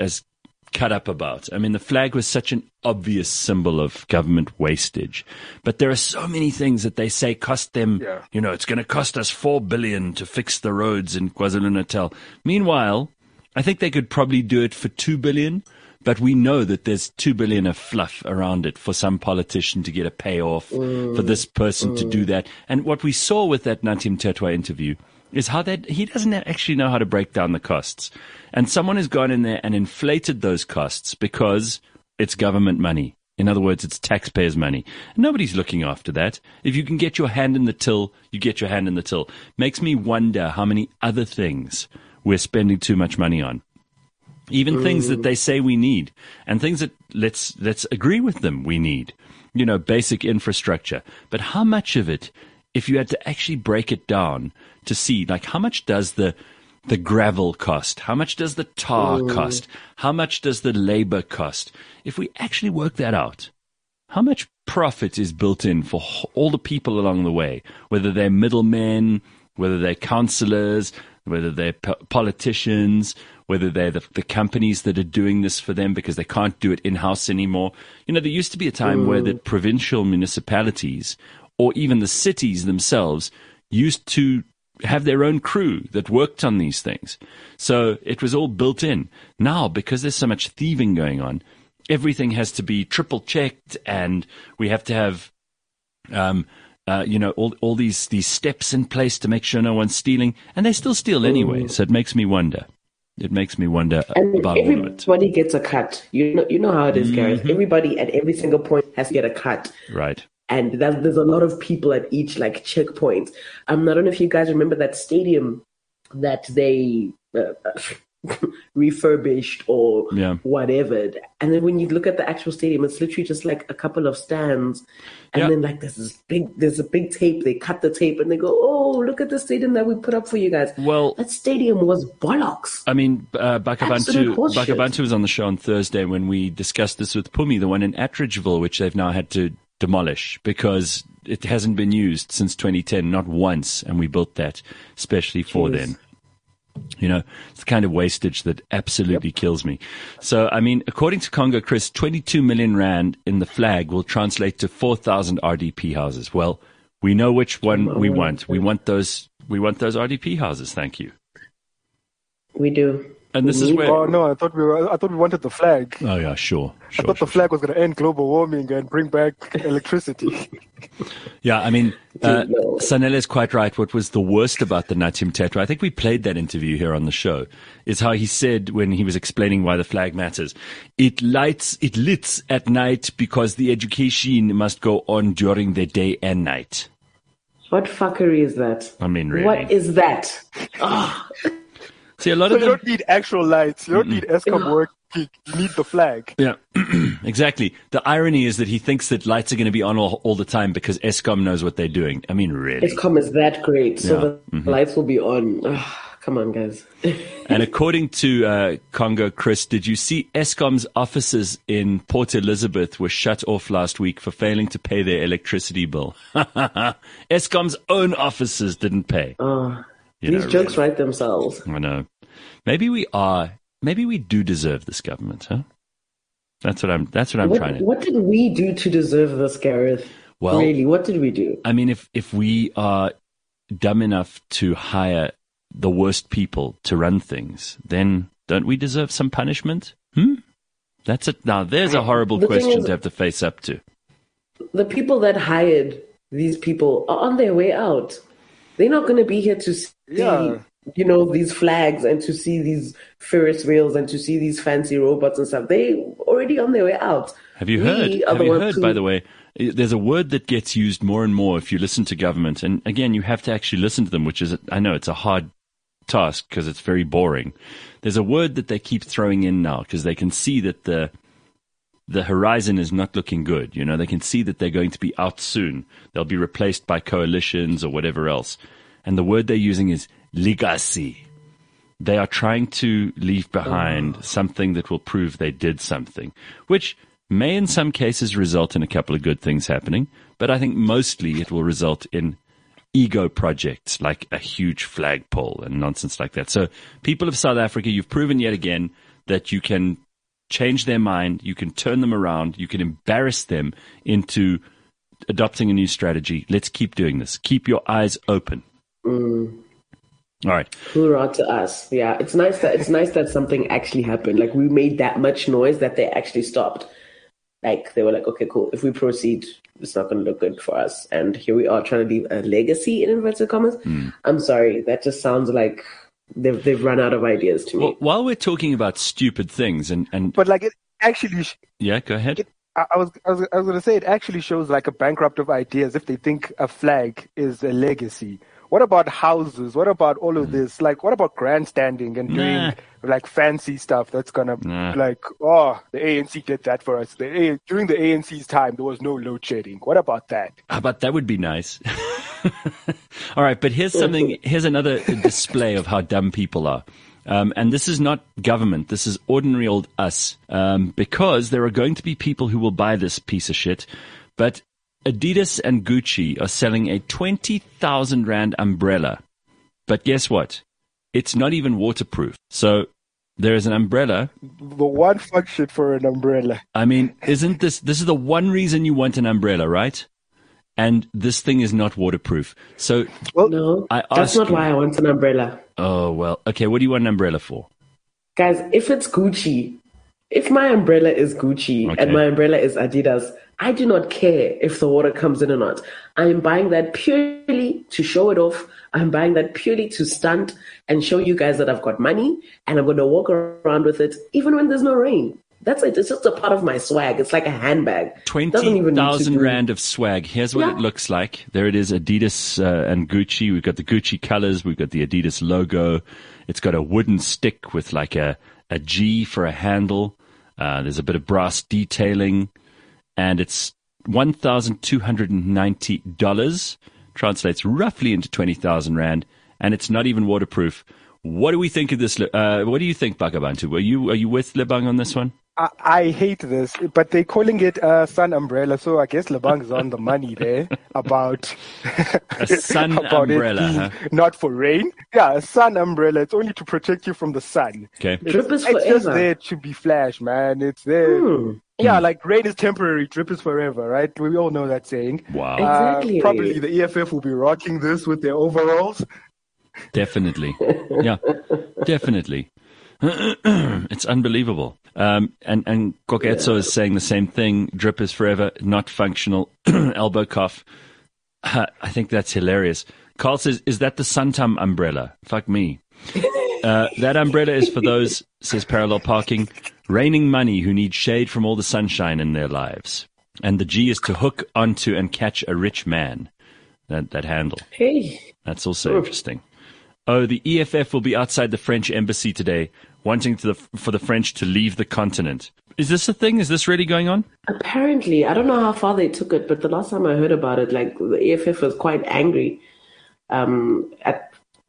cut up about. I mean, the flag was such an obvious symbol of government wastage, but there are so many things that they say cost them, it's going to cost us 4 billion to fix the roads in KwaZulu-Natal. Meanwhile, I think they could probably do it for 2 billion, but we know that there's 2 billion of fluff around it for some politician to get a payoff, for this person to do that. And what we saw with that Natim Tetwa interview is how that he doesn't actually know how to break down the costs. And someone has gone in there and inflated those costs because it's government money. In other words, it's taxpayers' money. And nobody's looking after that. If you can get your hand in the till, you get your hand in the till. Makes me wonder how many other things we're spending too much money on. Even things that they say we need, and things that let's agree with them we need. Basic infrastructure. But how much of it, if you had to actually break it down to see, like, how much does the gravel cost? How much does the tar cost? How much does the labor cost? If we actually work that out, how much profit is built in for all the people along the way, whether they're middlemen, whether they're councillors, whether they're politicians, whether they're the companies that are doing this for them because they can't do it in-house anymore. There used to be a time where the provincial municipalities or even the cities themselves used to have their own crew that worked on these things. So it was all built in. Now, because there's so much thieving going on, everything has to be triple checked, and we have to have, all these steps in place to make sure no one's stealing, and they still steal anyway. So it makes me wonder. It makes me wonder about all of it. Everybody gets a cut. You know how it is, Gareth. Everybody at every single point has to get a cut. Right. And there's a lot of people at each checkpoint. I don't know if you guys remember that stadium that they refurbished or whatever. And then when you look at the actual stadium, it's literally just like a couple of stands. And then there's a big tape. They cut the tape and they go, oh, look at the stadium that we put up for you guys. Well, that stadium was bollocks. I mean, Bakabantu was on the show on Thursday when we discussed this with Pumi, the one in Attridgeville, which they've now had to demolish because it hasn't been used since 2010, not once. And we built that especially for them. It's the kind of wastage that absolutely kills me. So, I mean, according to Congo, Chris, 22 million rand in the flag will translate to 4,000 RDP houses. Well, we know which one we want. We want those RDP houses. Thank you. We do. And this is where. Oh no! I thought we wanted the flag. Oh yeah, sure. I thought the flag was going to end global warming and bring back electricity. Yeah, I mean, Sanele is quite right. What was the worst about the Natim Tetwa? I think we played that interview here on the show. Is how he said when he was explaining why the flag matters. It lit at night because the education must go on during the day and night. What fuckery is that? I mean, really. What is that? Oh. See, a lot of you don't need actual lights. You don't need Eskom work. You need the flag. Yeah, exactly. The irony is that he thinks that lights are going to be on all the time because Eskom knows what they're doing. I mean, really. Eskom is that great, so the lights will be on. Come on, guys. And according to Congo Chris, did you see Eskom's offices in Port Elizabeth were shut off last week for failing to pay their electricity bill? Eskom's own offices didn't pay. These jokes write themselves. I know. Maybe we do deserve this government, huh? That's what I'm trying to. What did we do to deserve this, Gareth? Well, really, what did we do? I mean, if we are dumb enough to hire the worst people to run things, then don't we deserve some punishment? That's it. Now, there's a horrible question to have to face up to. The people that hired these people are on their way out. They're not going to be here to see, these flags and to see these Ferris wheels and to see these fancy robots and stuff. They already on their way out. Have you heard, by the way, there's a word that gets used more and more if you listen to government. And again, you have to actually listen to them, which is, I know it's a hard task because it's very boring. There's a word that they keep throwing in now because they can see that the horizon is not looking good. You know, they can see that they're going to be out soon. They'll be replaced by coalitions or whatever else. And the word they're using is legacy. They are trying to leave behind something that will prove they did something, which may in some cases result in a couple of good things happening. But I think mostly it will result in ego projects like a huge flagpole and nonsense like that. So people of South Africa, you've proven yet again that you can change their mind, you can turn them around, you can embarrass them into adopting a new strategy. Let's keep doing this. Keep your eyes open. All right. Hoorah to us. Yeah, it's nice that something actually happened. Like, we made that much noise that they actually stopped. Like, they were like, okay, cool. If we proceed, it's not going to look good for us. And here we are trying to leave a legacy in inverted commas. I'm sorry. That just sounds like they've run out of ideas to me. Well, while we're talking about stupid things but like it actually, yeah, go ahead. I was going to say it actually shows like a bankrupt of ideas if they think a flag is a legacy. What about houses? What about all of this? Like, what about grandstanding and doing like fancy stuff that's gonna like, the ANC did that for us. During the ANC's time, there was no load shedding. What about that? How about that would be nice. All right, but here's another display of how dumb people are. And this is not government. This is ordinary old us. Because there are going to be people who will buy this piece of shit. But Adidas and Gucci are selling a 20,000 Rand umbrella. But guess what? It's not even waterproof. So there is an umbrella. The one function for an umbrella. I mean, isn't this is the one reason you want an umbrella, right? And this thing is not waterproof. So, no, that's not why I want an umbrella. Oh, well, okay. What do you want an umbrella for? Guys, if it's Gucci, if my umbrella is Gucci and my umbrella is Adidas, I do not care if the water comes in or not. I'm buying that purely to show it off. I'm buying that purely to stunt and show you guys that I've got money and I'm going to walk around with it even when there's no rain. That's it. It's just a part of my swag. It's like a handbag. 20,000 Rand of swag. Here's what it looks like. There it is, Adidas and Gucci. We've got the Gucci colors. We've got the Adidas logo. It's got a wooden stick with like a G for a handle. There's a bit of brass detailing. And it's $1,290. Translates roughly into 20,000 Rand. And it's not even waterproof. What do we think of this? What do you think, Bakabantu? Are you with Lebang on this one? I hate this, but they're calling it a sun umbrella, so I guess Lebang's on the money there about a sun about umbrella, not for rain. Yeah, a sun umbrella. It's only to protect you from the sun. Okay, drip is forever. It's just there to be flash, man. It's there. Yeah, like rain is temporary, drip is forever, right? We all know that saying. Wow. Exactly. Probably the EFF will be rocking this with their overalls. Definitely. Yeah, definitely. It's unbelievable. And Koketso is saying the same thing. Drip is forever, not functional. Elbow cough. I think that's hilarious. Carl says, is that the Santam umbrella? Fuck me. That umbrella is for those, says Parallel Parking, raining money who need shade from all the sunshine in their lives. And the G is to hook onto and catch a rich man. That handle. Hey. That's also interesting. Oh, the EFF will be outside the French embassy today, wanting for the French to leave the continent. Is this a thing? Is this really going on? Apparently. I don't know how far they took it, but the last time I heard about it, like, the EFF was quite angry at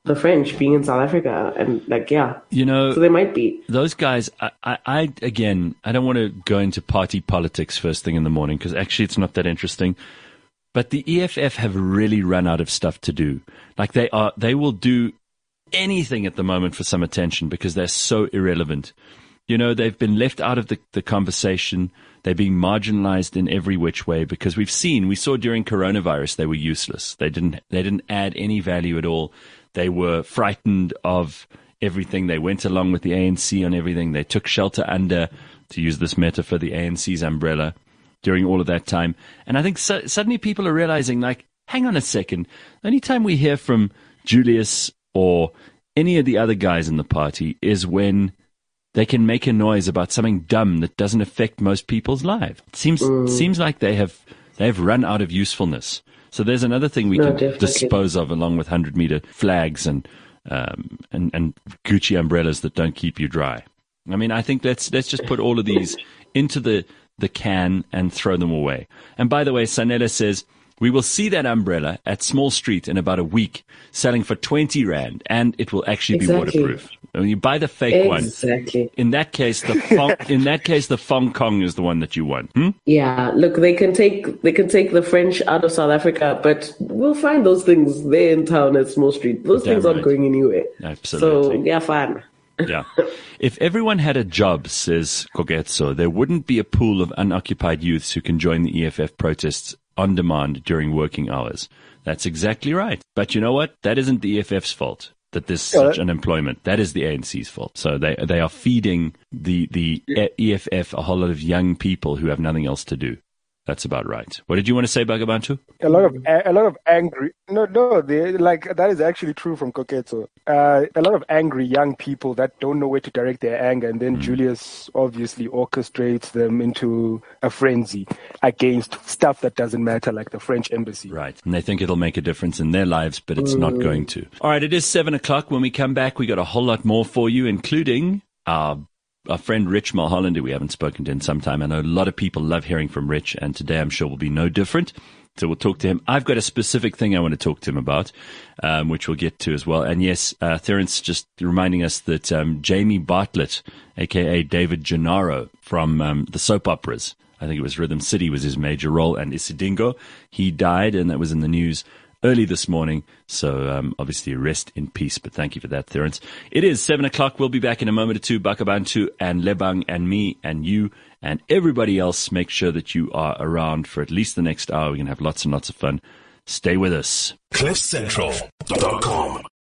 the French being in South Africa, and like, yeah. So there might be. Those guys, I again, I don't want to go into party politics first thing in the morning, because actually it's not that interesting. But the EFF have really run out of stuff to do. Like they will do anything at the moment for some attention because they're so irrelevant. They've been left out of the conversation. They're being marginalized in every which way because we saw during coronavirus they were useless. They didn't add any value at all. They were frightened of everything. They went along with the ANC on everything. They took shelter under, to use this metaphor, the ANC's umbrella during all of that time. And I think suddenly people are realizing, like, hang on a second. The only time we hear from Julius or any of the other guys in the party is when they can make a noise about something dumb that doesn't affect most people's lives. It seems like they have run out of usefulness. So there's another thing we can dispose of, along with 100-meter flags and Gucci umbrellas that don't keep you dry. I mean, I think let's just put all of these into the can and throw them away. And by the way, Sanela says, we will see that umbrella at Small Street in about a week, selling for 20 Rand, and it will actually be waterproof. When you buy the fake one, in that case, the Fong Kong is the one that you want. Yeah, look, they can take the French out of South Africa, but we'll find those things there in town at Small Street. Those things aren't going anywhere. Absolutely. So, yeah, fine. Yeah. If everyone had a job, says Kogetso, there wouldn't be a pool of unoccupied youths who can join the EFF protests on demand during working hours. That's exactly right. But you know what? That isn't the EFF's fault that there's such unemployment. That is the ANC's fault. So they are feeding the EFF a whole lot of young people who have nothing else to do. That's about right. What did you want to say, Bagabantu? A lot of angry. No, that is actually true from Koketso. A lot of angry young people that don't know where to direct their anger, and then Julius obviously orchestrates them into a frenzy against stuff that doesn't matter, like the French embassy. Right, and they think it'll make a difference in their lives, but it's not going to. All right, it is 7:00. When we come back, we got a whole lot more for you, including our friend Rich Mulholland, who we haven't spoken to in some time. I know a lot of people love hearing from Rich, and today I'm sure will be no different. So we'll talk to him. I've got a specific thing I want to talk to him about, which we'll get to as well. And yes, Terence just reminding us that Jamie Bartlett, a.k.a. David Gennaro from the soap operas, I think it was Rhythm City was his major role, and Isidingo, he died, and that was in the news early this morning, so obviously rest in peace, but thank you for that, Terence. It is 7:00. We'll be back in a moment or two. Bakabantu and Lebang and me and you and everybody else, make sure that you are around for at least the next hour. We're going to have lots and lots of fun. Stay with us. CliffCentral.com